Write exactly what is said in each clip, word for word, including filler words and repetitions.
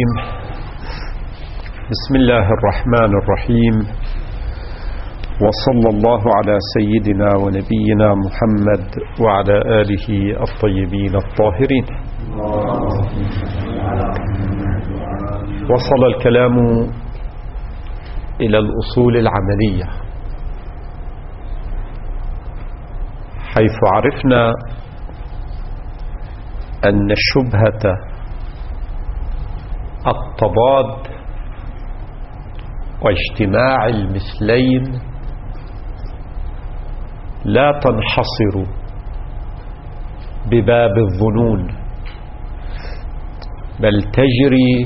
الرجيم. بسم الله الرحمن الرحيم، وصلى الله على سيدنا ونبينا محمد وعلى آله الطيبين الطاهرين. وصل الكلام إلى الأصول العملية، حيث عرفنا أن شبهة التضاد واجتماع المثلين لا تنحصر بباب الظنون، بل تجري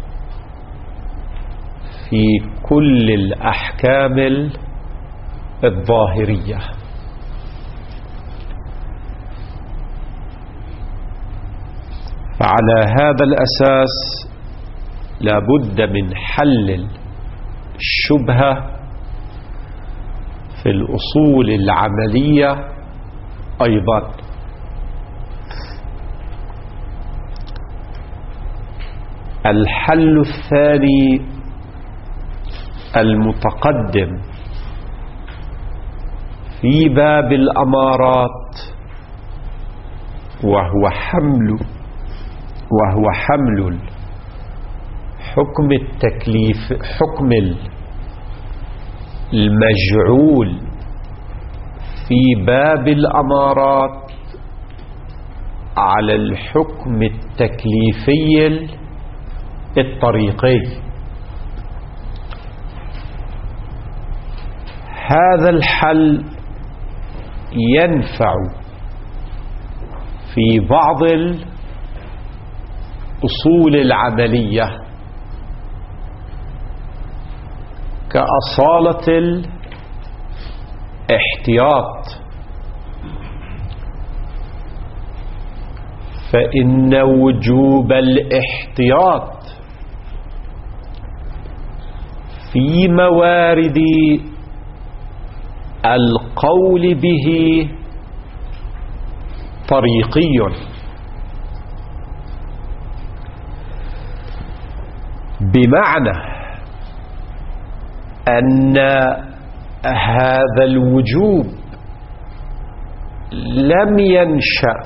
في كل الأحكام الظاهرية. فعلى هذا الأساس لا بد من حل الشبهة في الأصول العملية أيضا. الحل الثاني المتقدم في باب الأمارات، وهو حمل وهو حمل حكم التكليف حكم المجعول في باب الأمارات على الحكم التكليفي الطريقي. هذا الحل ينفع في بعض الأصول العملية كأصالة الاحتياط، فإن وجوب الاحتياط في موارد القول به طريقي، بمعنى أن هذا الوجوب لم ينشأ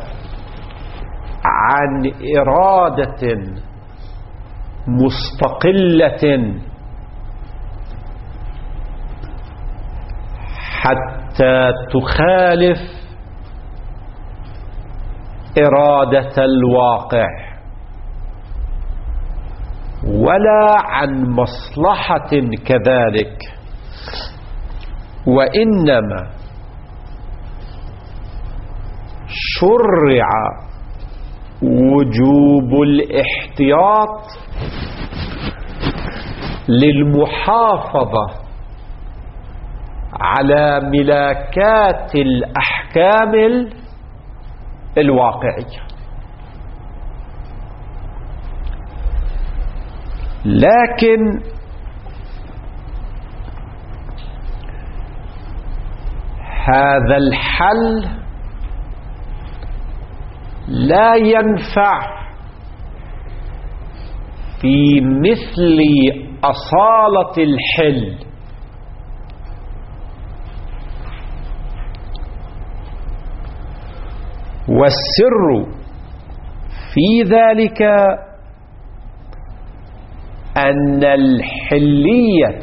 عن إرادة مستقلة حتى تخالف إرادة الواقع، ولا عن مصلحة كذلك، وإنما شرع وجوب الاحتياط للمحافظة على ملاكات الأحكام الواقعية. لكن هذا الحل لا ينفع في مثل أصالة الحل، والسر في ذلك أن الحلية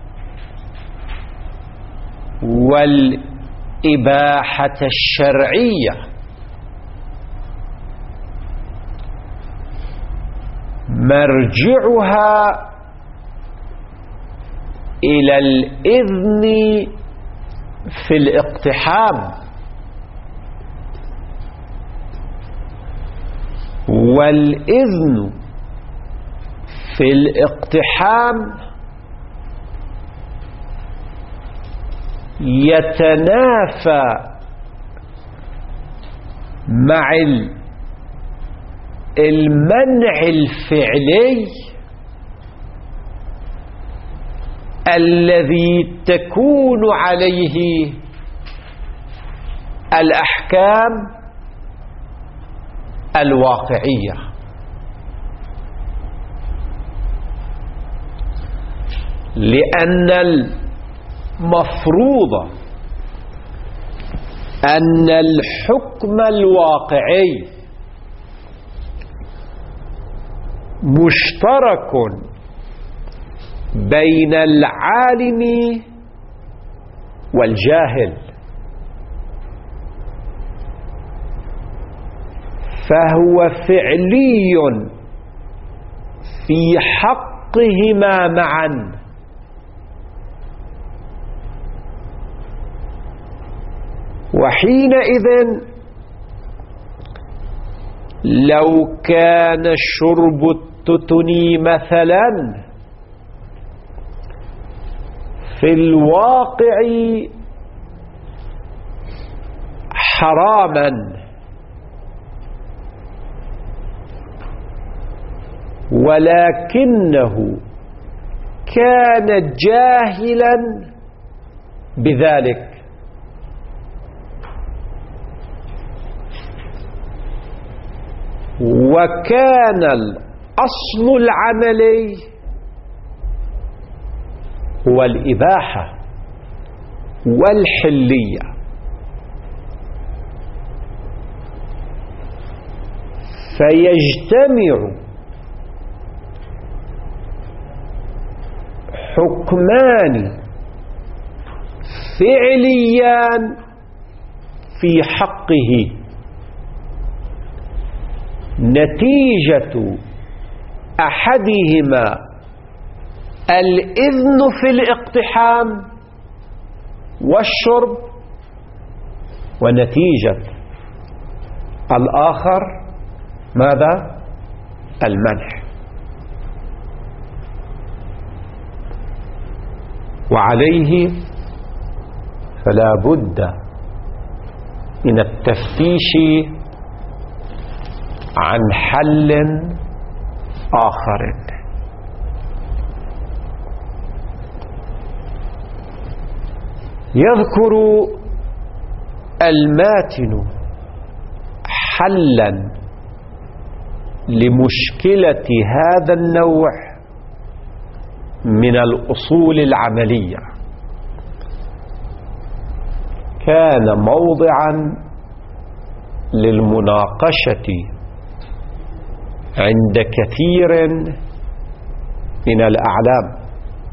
والإباحة الشرعية مرجعها إلى الإذن في الاقتحام، والإذن في الاقتحام يتنافى مع المنع الفعلي الذي تكون عليه الأحكام الواقعية. لأن المفروض أن الحكم الواقعي مشترك بين العالم والجاهل، فهو فعلي في حقهما معا، وحينئذ لو كان شرب التتن مثلا في الواقع حراما، ولكنه كان جاهلا بذلك، وكان الأصل العملي هو الإباحة والحلية، فيجتمع حكمان فعليان في حقه، نتيجة أحدهما الإذن في الاقتحام والشرب، ونتيجة الآخر ماذا؟ المنع. وعليه فلا بد من التفتيش عن حل آخر. يذكر الماتن حلا لمشكلة هذا النوع من الأصول العملية، كان موضعا للمناقشة عند كثير من الأعلام،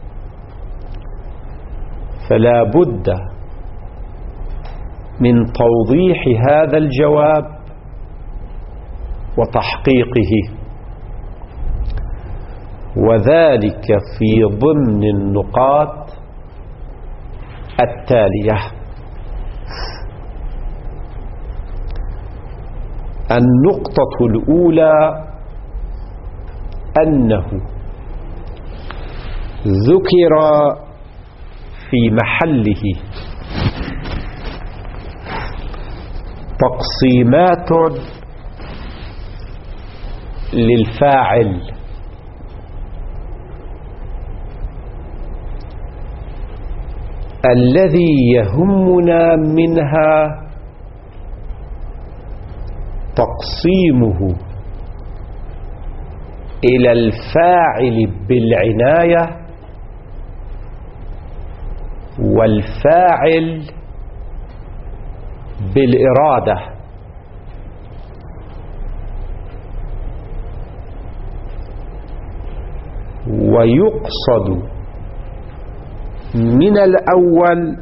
فلا بد من توضيح هذا الجواب وتحقيقه، وذلك في ضمن النقاط التالية: النقطة الأولى أنه ذكر في محله تقسيمات للفاعل، الذي يهمنا منها تقسيمه إلى الفاعل بالعناية والفاعل بالإرادة. ويقصد من الأول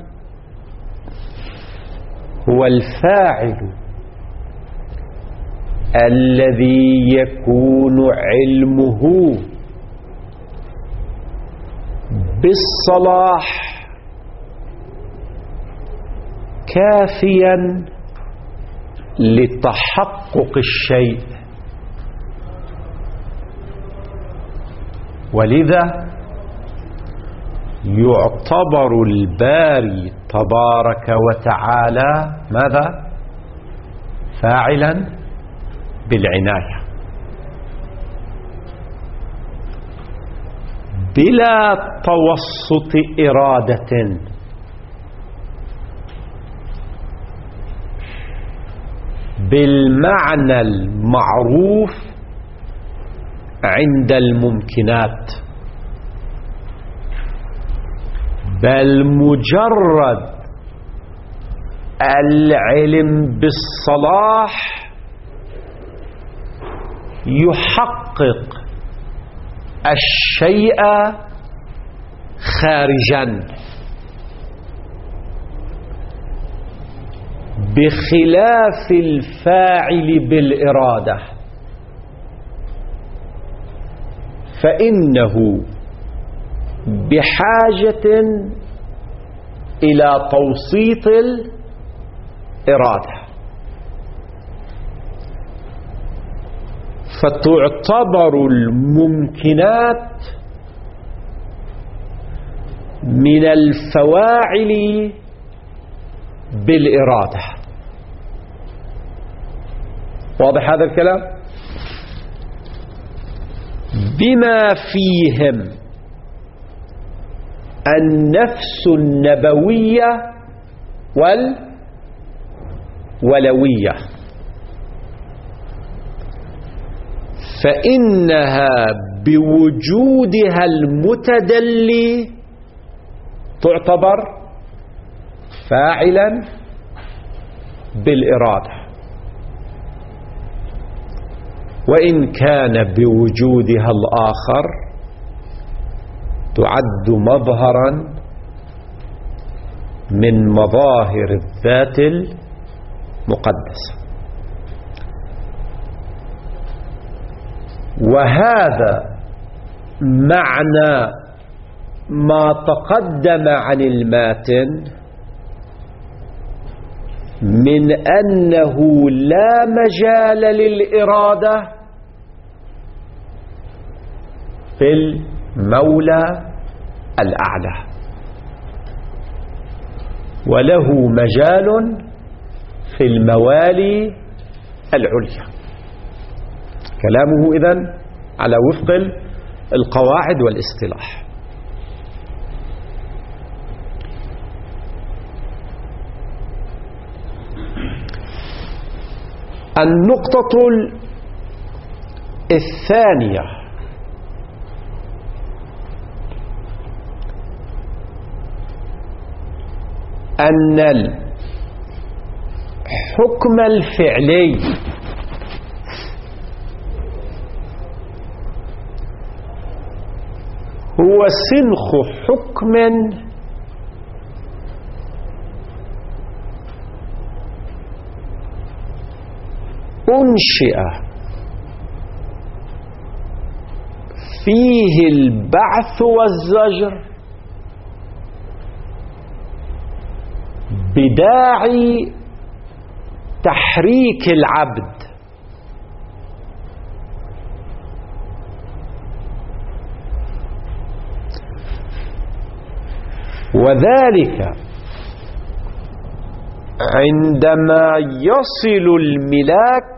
هو الفاعل الذي يكون علمه بالصلاح كافيا لتحقق الشيء، ولذا يعتبر الباري تبارك وتعالى ماذا؟ فاعلا بالعناية بلا توسط إرادة، بالمعنى المعروف عند الممكنات. بل مجرد العلم بالصلاح يحقق الشيء خارجا، بخلاف الفاعل بالإرادة، فإنه بحاجة إلى توسيط الإرادة، فتعتبر الممكنات من الفواعل بالإرادة. واضح هذا الكلام؟ بما فيهم النفس النبوية والولوية، فإنها بوجودها المتدلي تعتبر فاعلا بالإرادة، وإن كان بوجودها الآخر تعد مظهرا من مظاهر الذات المقدسة. وهذا معنى ما تقدم عن الماتن من أنه لا مجال للإرادة في المولى الأعلى، وله مجال في الموالي العليا. كلامه إذن على وفق القواعد والاصطلاح. النقطة الثانية أن الحكم الفعلي هو سنخ حكم أنشئ فيه البعث والزجر بداعي تحريك العبد، وذلك عندما يصل الملاك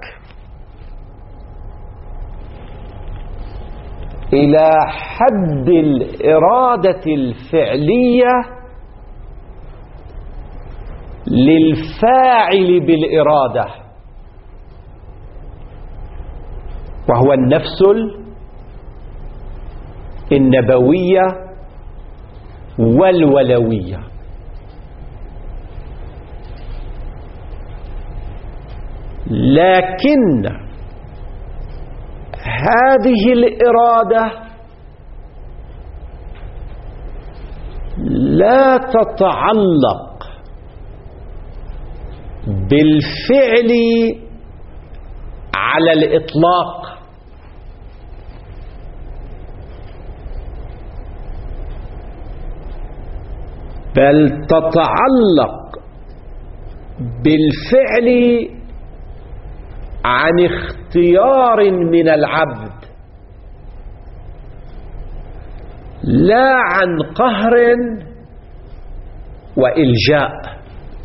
إلى حد الإرادة الفعلية للفاعل بالإرادة، وهو النفس النبوية والولوية. لكن هذه الإرادة لا تتعلق بالفعل على الإطلاق، بل تتعلق بالفعل عن اختيار من العبد، لا عن قهر وإلجاء.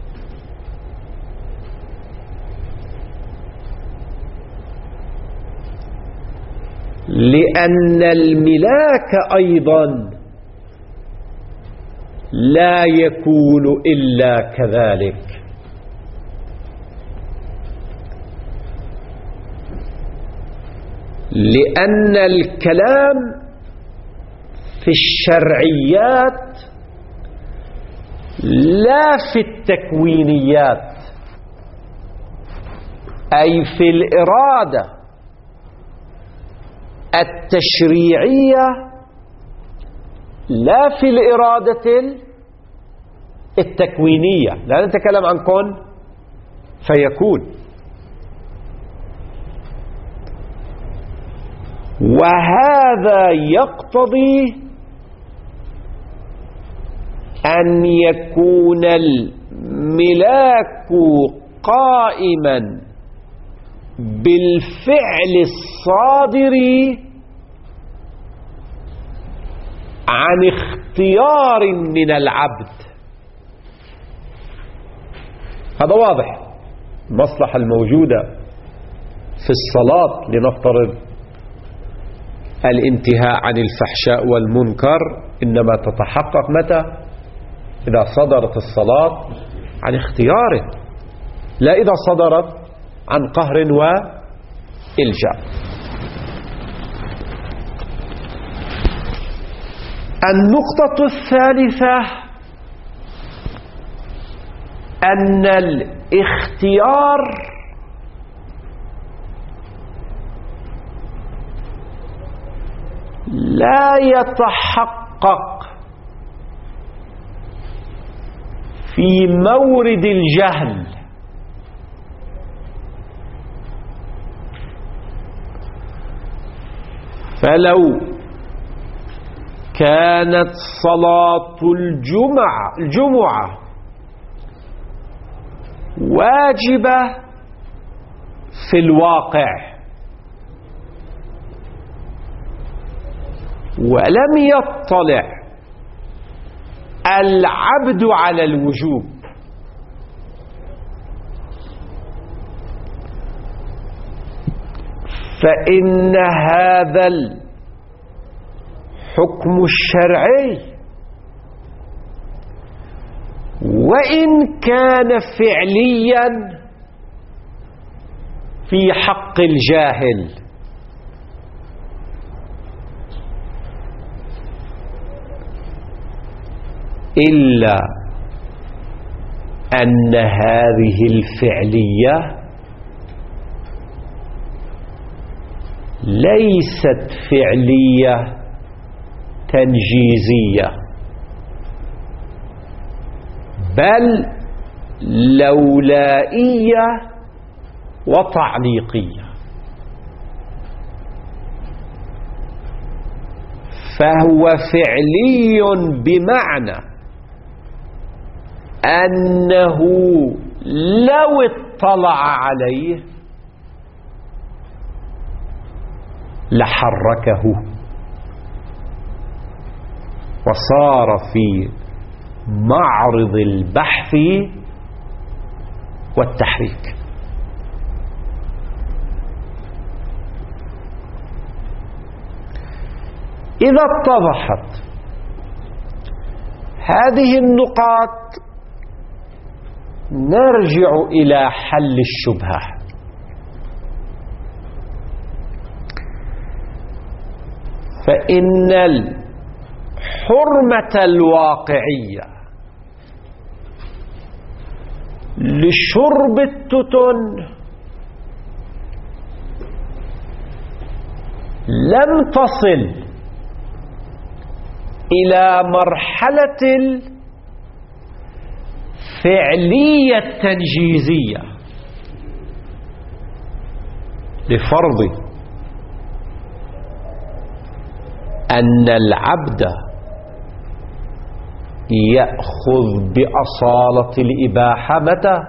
لأن الملاك أيضا لا يكون إلا كذلك، لأن الكلام في الشرعيات لا في التكوينيات، أي في الإرادة التشريعية، لا في الإرادة التكوينية. لا نتكلم عن كن فيكون. وهذا يقتضي أن يكون الملاك قائما بالفعل الصادر عن اختيار من العبد. هذا واضح. المصلحة الموجودة في الصلاة لنفترض الانتهاء عن الفحشاء والمنكر إنما تتحقق متى؟ إذا صدرت الصلاة عن اختيار، لا إذا صدرت عن قهر وإلجاء. النقطة الثالثة أن الاختيار لا يتحقق في مورد الجهل، فلو كانت صلاة الجمعة الجمعة واجبة في الواقع ولم يطلع العبد على الوجوب، فإن هذا الحكم الشرعي وإن كان فعليا في حق الجاهل إلا أن هذه الفعلية ليست فعلية تنجيزية، بل لولائية وتعليقية. فهو فعلي بمعنى أنه لو اطلع عليه لحركه وصار في معرض البحث والتحريك. إذا اتضحت هذه النقاط نرجع إلى حل الشبهة. فإن الحرمة الواقعية لشرب التتن لم تصل إلى مرحلة الفعلية التنجيزية، لفرض أن العبد يأخذ بأصالة الإباحة. متى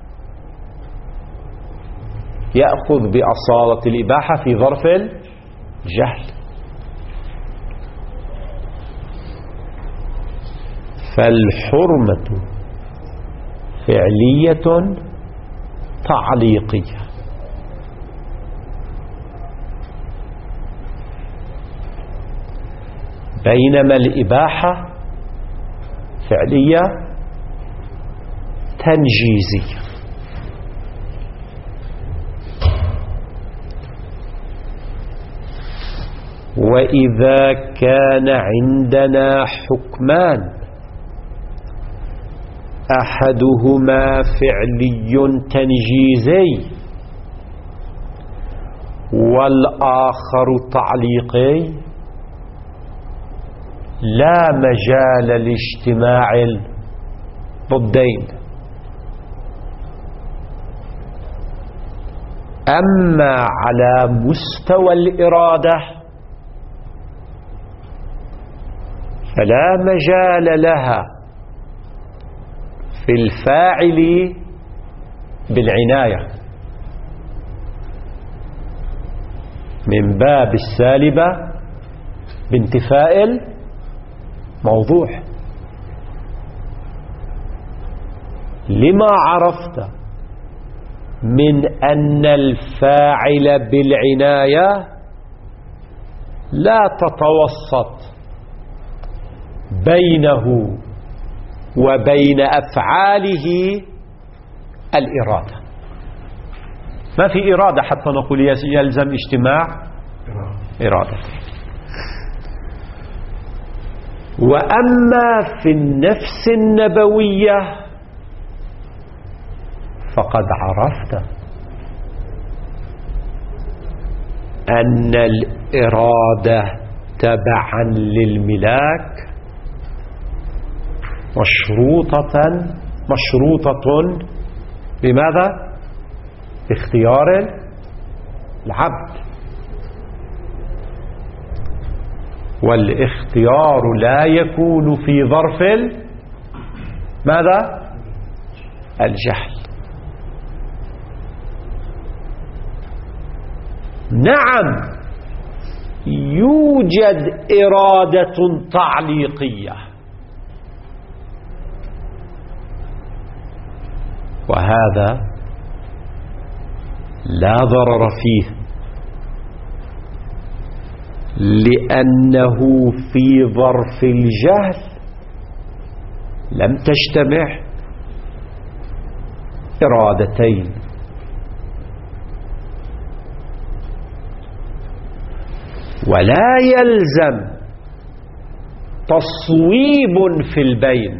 يأخذ بأصالة الإباحة؟ في ظرف الجهل. فالحرمة فعلية تعليقية، بينما الإباحة فعلية تنجيزية. وإذا كان عندنا حكمان أحدهما فعلي تنجيزي والآخر تعليقي لا مجال لاجتماع الضدين. أما على مستوى الإرادة فلا مجال لها في الفاعل بالعناية من باب السالبة بانتفاء الموضوع. لما عرفت من أن الفاعل بالعناية لا تتوسط بينه وبين أفعاله الإرادة. ما في إرادة حتى نقول يلزم اجتماع إرادة. وأما في النفس النبوية فقد عرفت أن الإرادة تبعا للملاك مشروطة مشروطة بماذا؟ باختيار العبد، والاختيار لا يكون في ظرف ماذا؟ الجهل. نعم يوجد إرادة تعليقية، وهذا لا ضرر فيه لأنه في ظرف الجهل لم تجتمع إرادتين. ولا يلزم تصويب في البين،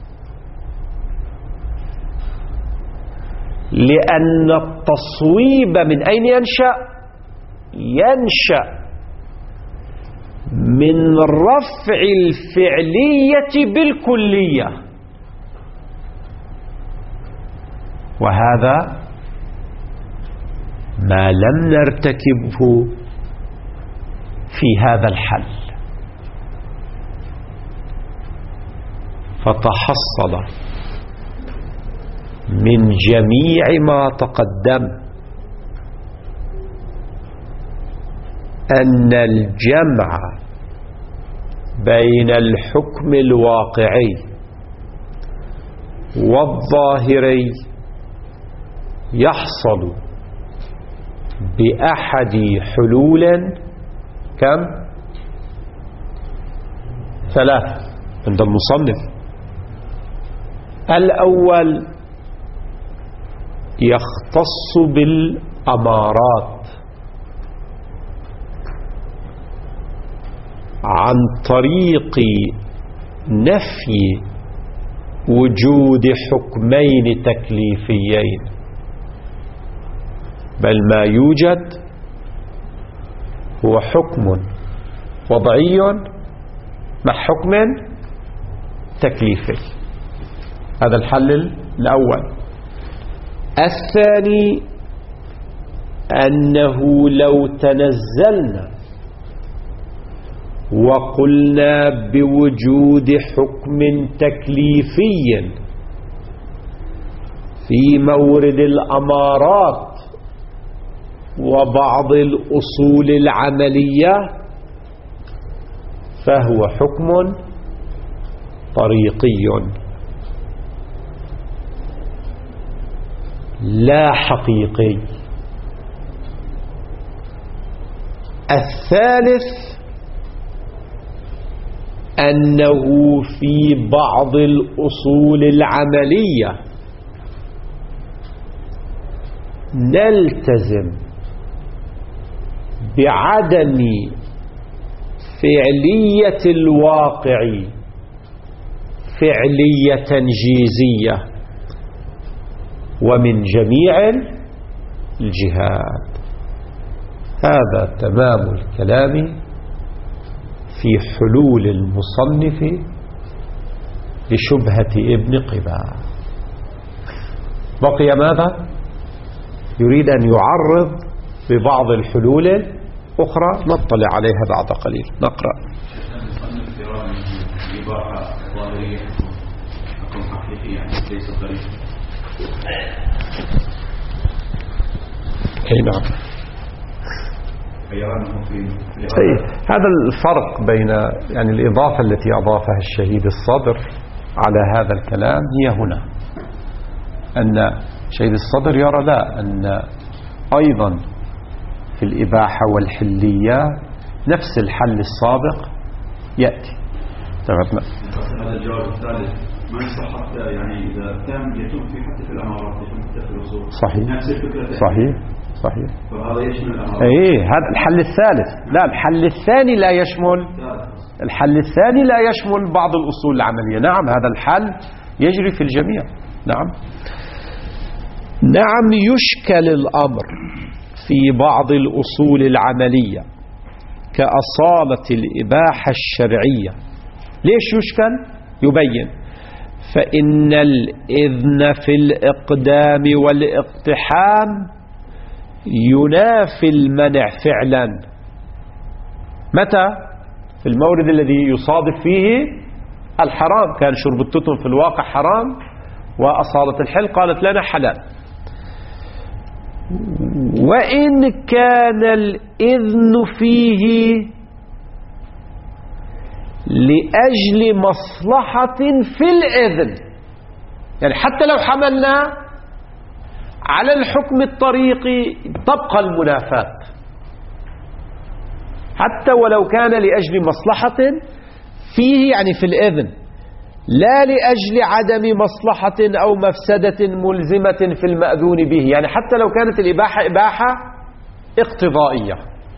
لأن التصويب من أين ينشأ؟ ينشأ من رفع الفعلية بالكلية، وهذا ما لم نرتكبه في هذا الحل. فتحصل من جميع ما تقدم أن الجمع بين الحكم الواقعي والظاهري يحصل بأحد حلول كم؟ ثلاث عند المصنف. الأول يختص بالأمارات عن طريق نفي وجود حكمين تكليفيين، بل ما يوجد هو حكم وضعي مع حكم تكليفي. هذا الحل الأول. الثاني أنه لو تنزلنا وقلنا بوجود حكم تكليفي في مورد الأمارات وبعض الأصول العملية فهو حكم طريقي لا حقيقي. الثالث أنه في بعض الأصول العملية نلتزم بعدم فعلية الواقع فعلية تنجيزية ومن جميع الجهات. هذا تمام الكلام في حلول المصنف لشبهة ابن قباء. بقي ماذا؟ يريد أن يعرض ببعض الحلول الأخرى نطلع عليها بعد قليل. نقرأ. أي نعم. أي هذا الفرق بين يعني الإضافة التي أضافها الشهيد الصدر على هذا الكلام هي هنا، أن شهيد الصدر يرى لا، أن أيضا في الإباحة والحلية نفس الحل السابق يأتي. هذا الجواب الثالث ما يصح حتى يعني إذا كان يتم في حتى في الأمارات يتم حتى في الوصول. صحيح صحيح صحيح. فهذا يشمل الأمارات. إيه هذا الحل الثالث. لا الحل الثاني لا يشمل، الحل الثاني لا يشمل بعض الأصول العملية. نعم هذا الحل يجري في الجميع. نعم نعم يشكل الأمر في بعض الأصول العملية كأصالة الإباحة الشرعية. ليش يشكل؟ يبين فإن الإذن في الإقدام والاقتحام ينافي المنع فعلا. متى؟ في المورد الذي يصادف فيه الحرام. كان شرب التتم في الواقع حرام وأصالة الحل قالت لنا حلال. وإن كان الإذن فيه لأجل مصلحة في الإذن، يعني حتى لو حملنا على الحكم الطريقي تبقى المنافاة، حتى ولو كان لأجل مصلحة فيه يعني في الإذن، لا لأجل عدم مصلحة أو مفسدة ملزمة في المأذون به، يعني حتى لو كانت الإباحة إباحة اقتضائية.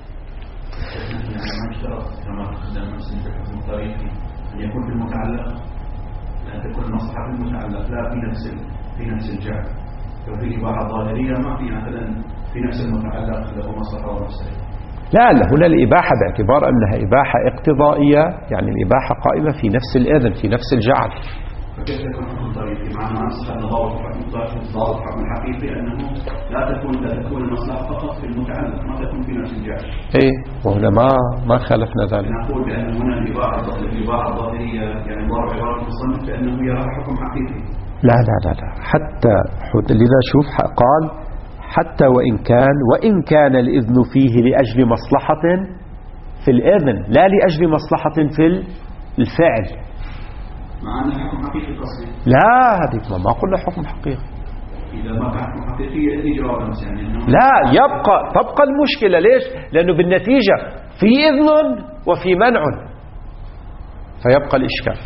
أن يكون في المتعلق، أن تكون المصلحة في المتعلق لا في نفس في نفس الجهة. ففي إباحة ظاهرية ما في مثلا في نفس المتعلق له مصلحة ومفسدة. لا لا هنا الإباحة باعتبار أنها إباحة اقتضائية، يعني الإباحة قائمة في نفس الإذن في نفس الجعل. فكيف يكون حكم طريقي؟ معنى أصح أن ضابط الحكم ضابط الحكم الحقيقي أنه لا تكون لا تكون المصلحة فقط في المتعلق، ما تكون في نفس الجهة. إيه وهنا ما ما خالفنا ذلك. نقول بأن هنا الإباحة الإباحة الظاهرية يعني ضرب عبارة المصنف بأنه يرى حكم حقيقي. لا لا لا لا حتى لذا شوف قال حتى وإن كان وإن كان الإذن فيه لأجل مصلحة في الإذن لا لأجل مصلحة في الفعل. مع أنه حكم حقيقي قصدي. لا هذه ما قلنا حكم حقيقي. إذا ما كان حكم حقيقي يأتي جواب أمس يعني إنه لا يبقى تبقى المشكلة. ليش؟ لأنه بالنتيجة في إذن وفي منع فيبقى الإشكال.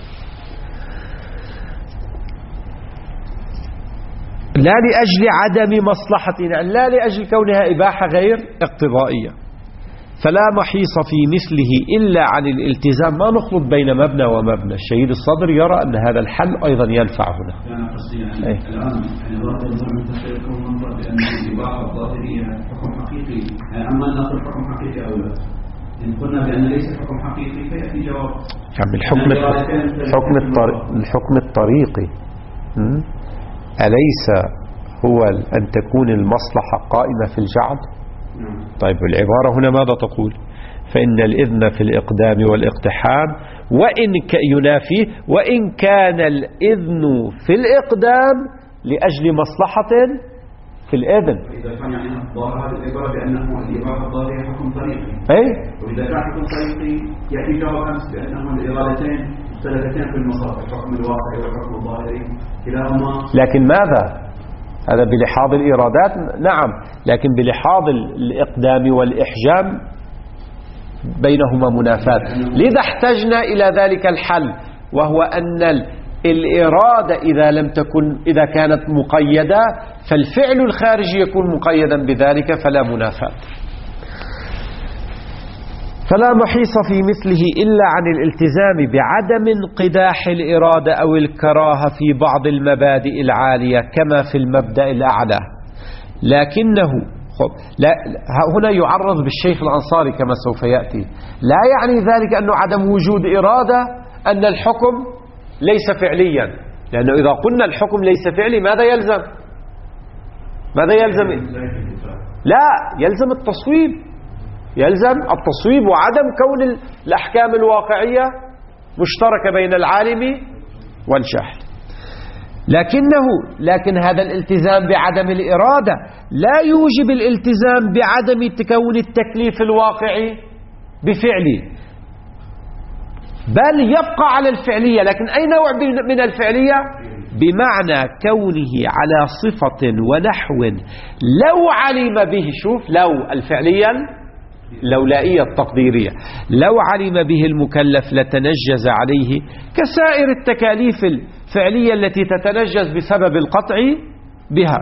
لا لأجل عدم مصلحة، يعني لا لأجل كونها إباحة غير اقتضائية، فلا محيص في مثله إلا عن الالتزام. ما نخلط بين مبنى ومبنى. الشهيد الصدر يرى أن هذا الحل أيضا ينفع هنا. يعني قصدي يعني أيه؟ الآن يعني ضابط المنطق يكون منطق بأن الإباحة الظاهرية حكم حقيقي، يعني أما أن نقول حكم حقيقي أو لا. إن قلنا بأن ليس حكم حقيقي فيأتي جواب. يعني الحكم الحكم الطريق الحكم الطريقي أليس هو أن تكون المصلحة قائمة في الجعل؟ طيب العبارة هنا ماذا تقول؟ فإن الإذن في الإقدام والاقتحام وإن ينافي وإن كان الإذن في الإقدام لأجل مصلحة في الإذن. إذا كان يعني ظاهر هذه العبارة بأنه الإباحة الظاهرية حكم طريقي. أي. وإذا كان حكم طريقي يأتي جواب أمس بأنه الإرادتين مختلفتين في المصادر، الحكم الواقعي والحكم الظاهري كلاهما. لكن ماذا؟ هذا بلحاظ الإرادات نعم، لكن بلحاظ الإقدام والإحجام بينهما منافاة. لذا احتجنا إلى ذلك الحل، وهو أن الإرادة إذا لم تكن إذا كانت مقيدة فالفعل الخارجي يكون مقيدا بذلك فلا منافاة. فلا محيص في مثله إلا عن الالتزام بعدم انقداح الإرادة أو الكراهة في بعض المبادئ العالية كما في المبدأ الأعلى. لكنه لا هنا يعرض بالشيخ الأنصاري كما سوف يأتي، لا يعني ذلك أنه عدم وجود إرادة أن الحكم ليس فعليا، لأنه إذا قلنا الحكم ليس فعلي ماذا يلزم؟ ماذا يلزم؟ لا، يلزم التصويب، يلزم التصويب وعدم كون الأحكام الواقعية مشتركة بين العالم والجاهل. لكنه لكن هذا الالتزام بعدم الإرادة لا يوجب الالتزام بعدم تكون التكليف الواقعي بفعلي، بل يبقى على الفعلية. لكن أي نوع من الفعلية؟ بمعنى كونه على صفة ونحو لو علم به، شوف لو الفعلية لولائية التقديرية، لو علم به المكلف لتنجز عليه كسائر التكاليف الفعلية التي تتنجز بسبب القطع بها.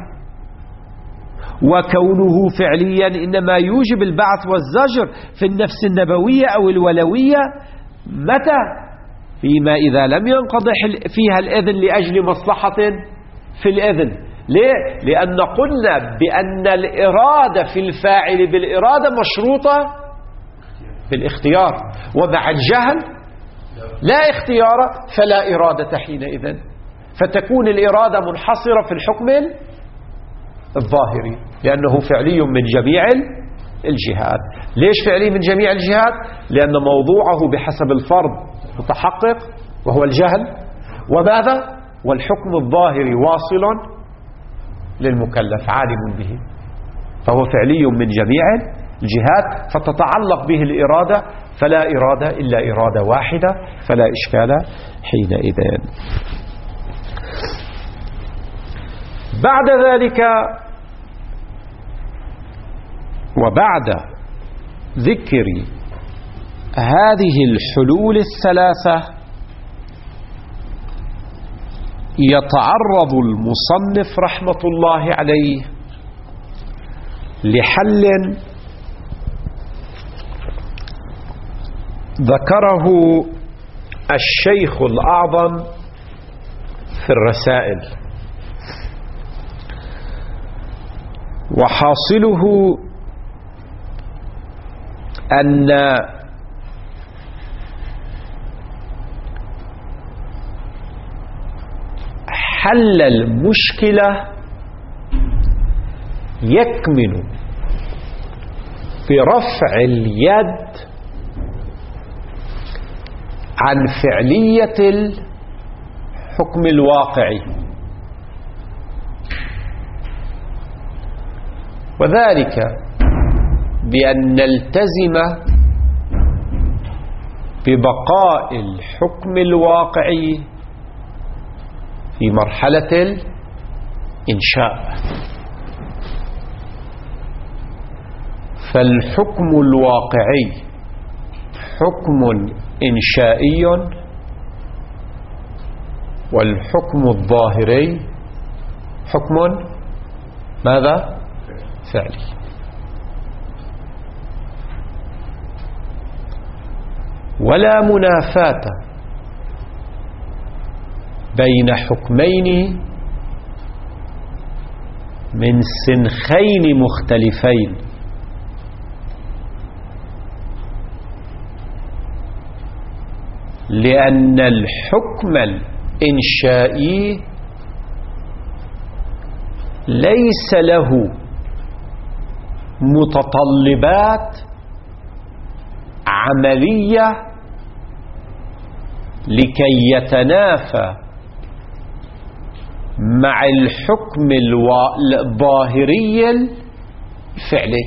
وكونه فعليا إنما يوجب البعث والزجر في النفس النبوية أو الولوية متى؟ فيما إذا لم ينقضح فيها الإذن لأجل مصلحة في الإذن. ليه؟ لأن قلنا بأن الإرادة في الفاعل بالإرادة مشروطة بالاختيار، ومع الجهل لا اختيار فلا إرادة حينئذ، فتكون الإرادة منحصرة في الحكم الظاهري لأنه فعلي من جميع الجهات. ليش فعلي من جميع الجهات؟ لأن موضوعه بحسب الفرض متحقق وهو الجهل، وماذا؟ والحكم الظاهري واصل للمكلف عالم به، فهو فعلي من جميع الجهات، فتتعلق به الإرادة، فلا إرادة إلا إرادة واحدة، فلا إشكال حينئذ. بعد ذلك وبعد ذكر هذه الحلول الثلاثة يتعرض المصنف رحمة الله عليه لحل ذكره الشيخ الأعظم في الرسائل، وحاصله أن حل المشكلة يكمن برفع اليد عن فعلية الحكم الواقعي، وذلك بأن نلتزم ببقاء الحكم الواقعي في مرحلة الإنشاء. فالحكم الواقعي حكم إنشائي، والحكم الظاهري حكم ماذا؟ فعلي. ولا منافاة بين حكمين من سنخين مختلفين، لأن الحكم الإنشائي ليس له متطلبات عملية لكي يتنافى مع الحكم الظاهري الفعلي.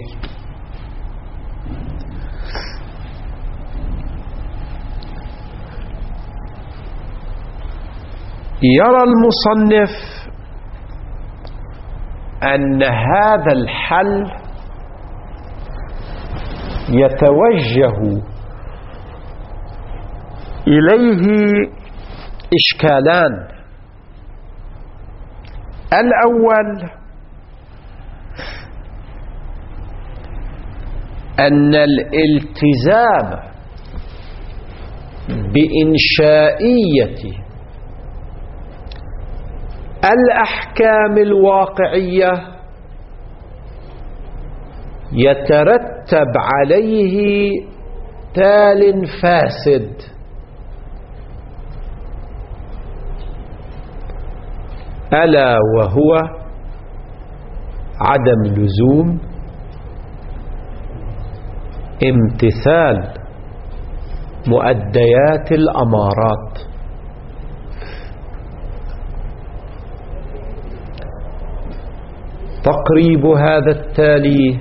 يرى المصنف أن هذا الحل يتوجه إليه إشكالان. الأول أن الالتزام بإنشائية الأحكام الواقعية يترتب عليه تال فاسد، ألا وهو عدم لزوم امتثال مؤديات الأمارات. تقريب هذا التالي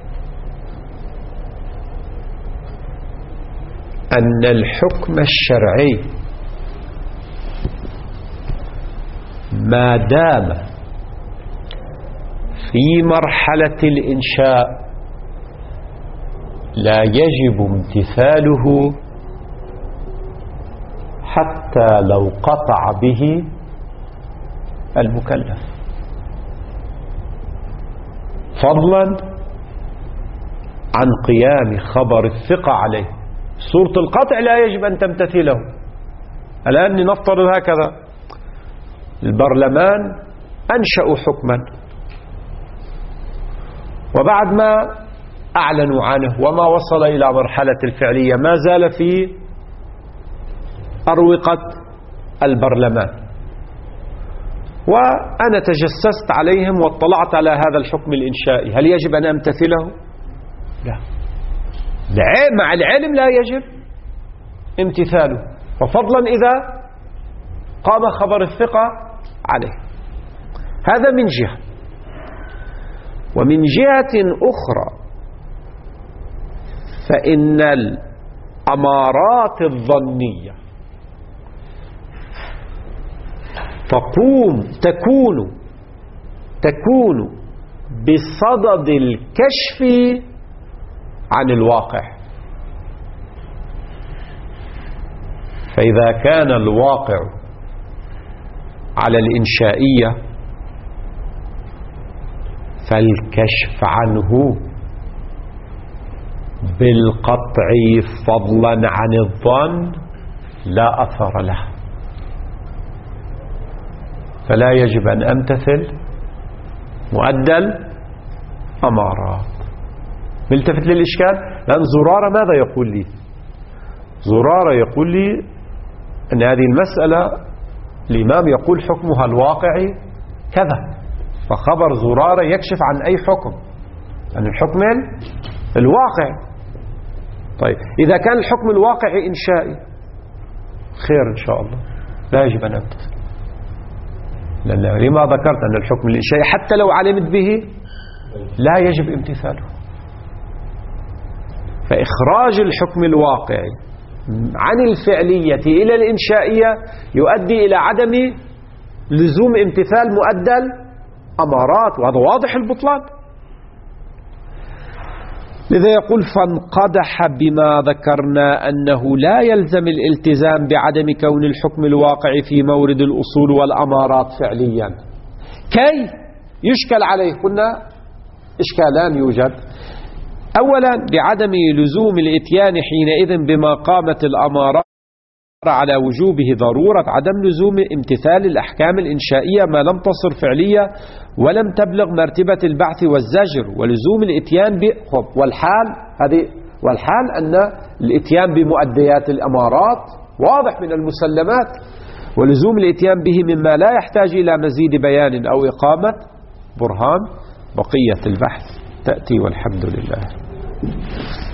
أن الحكم الشرعي ما دام في مرحلة الإنشاء لا يجب امتثاله حتى لو قطع به المكلف، فضلا عن قيام خبر الثقة عليه. صورة القطع لا يجب أن تمتثله. الآن نفترض هكذا: البرلمان أنشأوا حكما وبعد ما أعلنوا عنه وما وصل إلى مرحلة الفعلية ما زال في أروقة البرلمان، وأنا تجسست عليهم واطلعت على هذا الحكم الإنشائي، هل يجب أن أمتثله؟ لا، مع العلم لا يجب امتثاله، وفضلا إذا قام خبر الثقة عليه. هذا من جهة. ومن جهة أخرى فإن الأمارات الظنية تقوم تكون تكون بصدد الكشف عن الواقع. فإذا كان الواقع على الإنشائية فالكشف عنه بالقطع فضلا عن الظن لا أثر له، فلا يجب أن أمتثل مؤدى الأمارات. ملتفت للإشكال؟ لأن زرارة ماذا يقول لي؟ زرارة يقول لي أن هذه المسألة الإمام يقول حكمها الواقعي كذا، فخبر زرارة يكشف عن أي حكم، عن الحكم الواقع. طيب إذا كان الحكم الواقعي إنشائي خير إن شاء الله، لا يجب أن أمتثل، لأن لما ذكرت أن الحكم الإنشائي حتى لو علمت به لا يجب امتثاله. فإخراج الحكم الواقعي عن الفعلية إلى الإنشائية يؤدي إلى عدم لزوم امتثال مؤدى الأمارات، وهذا واضح البطلان. لذا يقول: فانقدح بما ذكرنا أنه لا يلزم الالتزام بعدم كون الحكم الواقع في مورد الأصول والأمارات فعليا. كي يشكل عليه، قلنا إشكالان يوجد. أولا بعدم لزوم الإتيان حينئذ بما قامت الأمارات على وجوبه ضرورة عدم لزوم امتثال الأحكام الإنشائية ما لم تصر فعلية ولم تبلغ مرتبة البعث والزجر، ولزوم الإتيان ب والحال هذه والحال أن الإتيان بمؤديات الأمارات واضح من المسلمات، ولزوم الإتيان به مما لا يحتاج إلى مزيد بيان أو إقامة برهان. بقية البحث تأتي، والحمد لله.